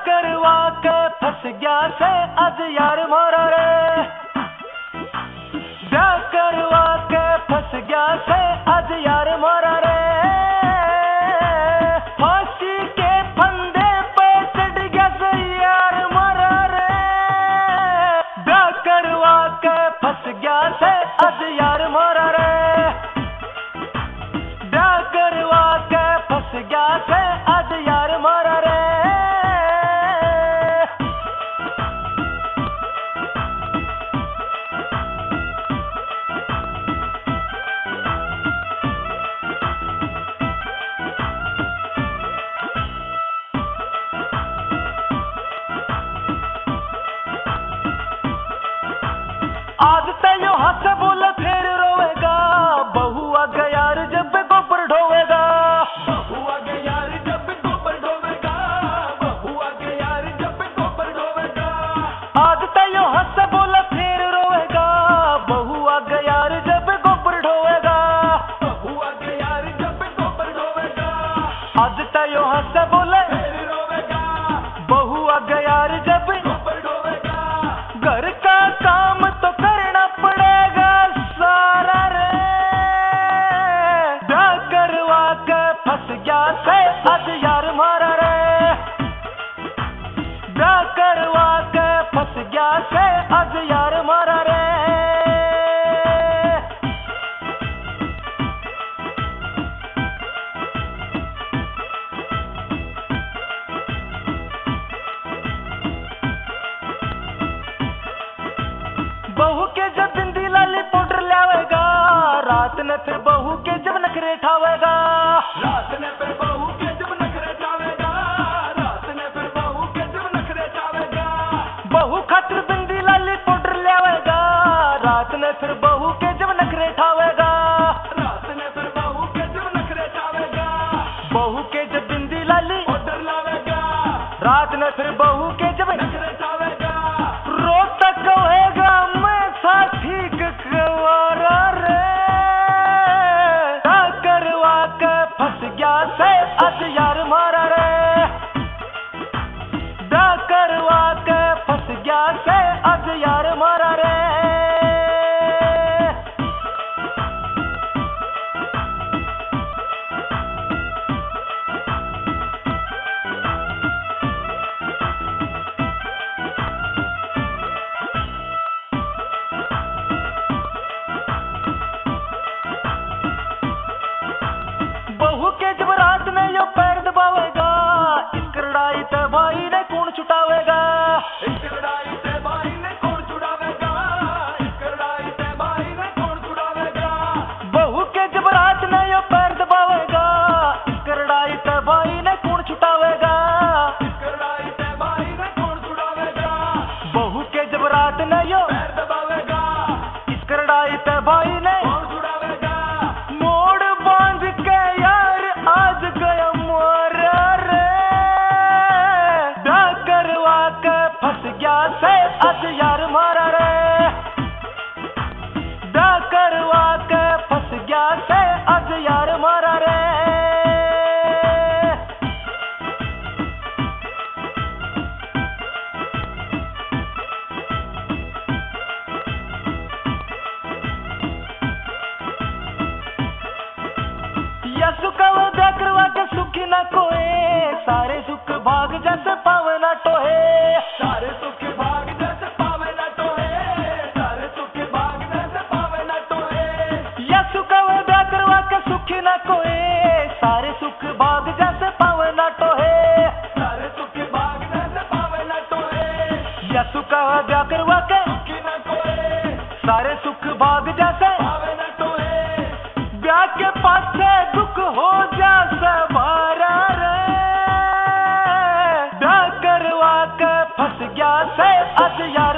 करवा के फंस गया से अज यार मारा रे, ब्याह करवा के फंस गया से अज यार मारा रे, फांसी के फंदे पे चढ़ गया से यार मारा रे, ब्याह करवा के फंस गया से अज यार मारा रे, ब्याह करवा के फंस गया से अज यार मारा रे। आज तैयो हंस बोल फिर रोएगा, बहू आ गया यार जब गोबर ढोवेगा, बहू आ गया यार जब गोबर ढोवेगा, बहू आ गया यार जब गोबर ढोवेगा। आज तैयो हंस बोल फिर रोएगा, बहू आ गया यार जब गोबर ढोवेगा, बहू आ गया यार जब गोबर ढोवेगा। आज तैयो हंस बोले फिर रोवेगा, बहू आ गया यार जब गोबर ढोवेगा। घर का काम तो करना पड़ेगा सारा रे, ब्याह करवा के फंस गया से अज यार मारा रे, ब्याह करवा के फंस गया से अज यार मारा रे। बहू के जब बिंदी लाली पाउडर लावेगा, रात ने फिर बहू के जब नखरे ठावेगा, रात ने फिर बहू के जब नखरे ठावेगा, रात ने फिर बहू के जब नखरे ठावेगा। बहू खातिर बिंदी लाली पाउडर लावेगा, रात ने फिर बहू के जब नखरे ठावेगा, रात ने फिर बहू के जब नखरे ठावेगा। बहू के जब बिंदी लाली पाउडर लावेगा, रात ने फिर बहू के जब नखरे ठावेगा। रोता कहेगा ठीक करवा रे, ब्याह करवा के फंस गया से अज यार मारा रे, ब्याह करवा के फंस गया से अज यार मारा रे। बहू के जब रात ने यो पैर दबावेगा, इस लड़ाई ते भाई ने कौन छुटावेगा, इस लड़ाई ते भाई ने कौन छुड़ावेगा, इस लड़ाई ते भाई ने कौन छुड़ावेगा। बहू के जब रात ने यो पैर दबावेगा, इस लड़ाई ते भाई ने कौन छुटावेगा, इस लड़ाई ते भाई ने कौन छुड़ावेगा। बहू के जब रात ने यो पैर दबावेगा, इस लड़ाई ते भाई ने कौन छुड़ावेगा। मोड़ बांध के आज गया मारा रे, ब्याह करवा के फंस गया से अज यार मारा रे, ब्याह करवा के फंस गया से अज यार मारा रे। यसु का वो ब्याह करवा के सुखी ना कोए, सारे सुख भाग जैसे पावे ना टोहे, सारे सुख भाग जैसे पावे ना टोहे, सारे सुख भाग जैसे पावे ना टोहे। यसु का वो ब्याह करवा के सुखी ना कोए, सारे सुख भाग जैसे पावे ना टोहे, सारे सुख भाग जैसे पावे ना टोहे। यसु का वो ब्याह करवा के सुखी ना कोए, सारे सुख भाग जैसे पावे ना टोहे। ब्याह के पाछे दुख हो जा सवारा रे, ब्याह करवा के फंस गया से अज यार